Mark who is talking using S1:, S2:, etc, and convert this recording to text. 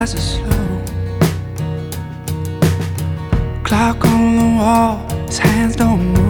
S1: eyes are slow. Clock on the wall, his hands don't move.